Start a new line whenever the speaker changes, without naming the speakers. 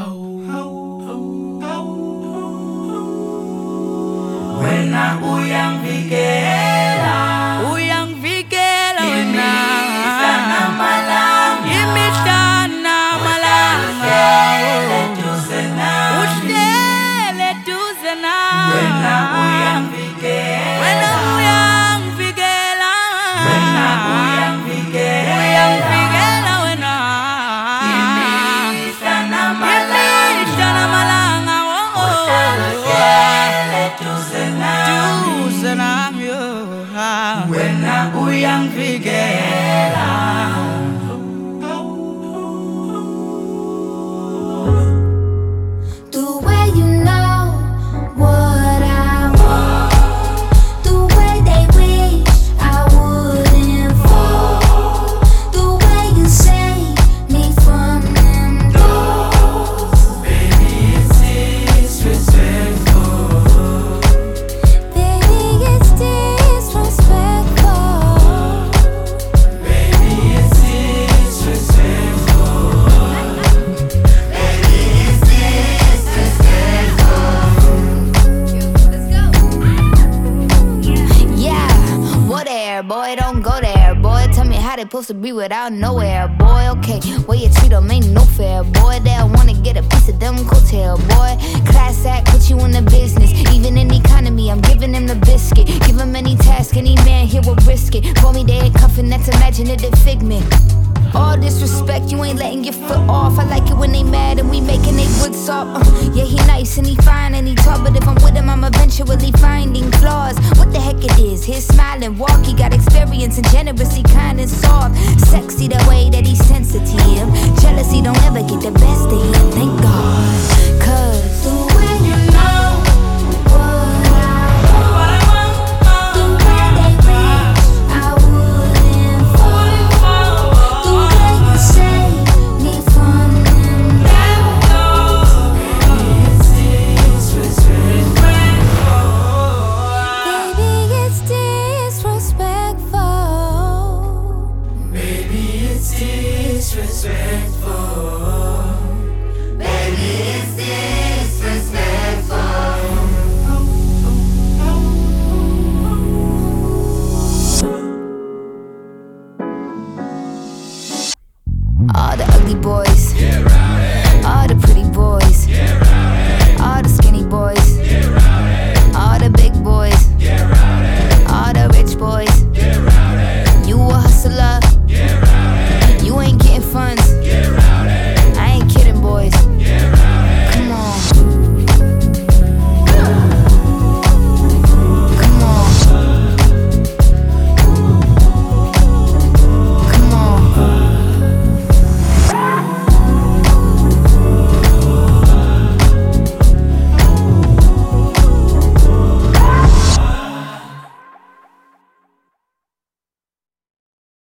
Wena uyangivikela wena imihla namalanga uhlele duze nami wena uyangivikela wena imihla namalanga uhlele duze nami wena uyangivikela.
The way you know what I want, the way they wish I wouldn't fall, the way you save me from them doors.
Baby, it's disrespectful.
Baby, it's disrespectful.
Baby, it's disrespectful.
Yeah, whoa there, boy, don't go there, boy. Tell me how they supposed to be without nowhere, boy. Okay, well you treat them ain't no fair, boy. They wanna get a piece of them coattail, boy. Class act, put you in the business. Even in the economy, I'm giving them the biscuit. Give him any task, any man here will risk it. Call me dead cuffin', that's imaginative figment. All disrespect, you ain't letting your foot off. I like it when they mad and we making they wood soft. Yeah, he nice and he fine and he tall, but if I'm with him, I'm eventually finding flaws. What the heck it is? His smile and walk, he got experience and generous, he kind and soft. Sexy the way that he's sensitive. Jealousy don't ever get the best of him. Thank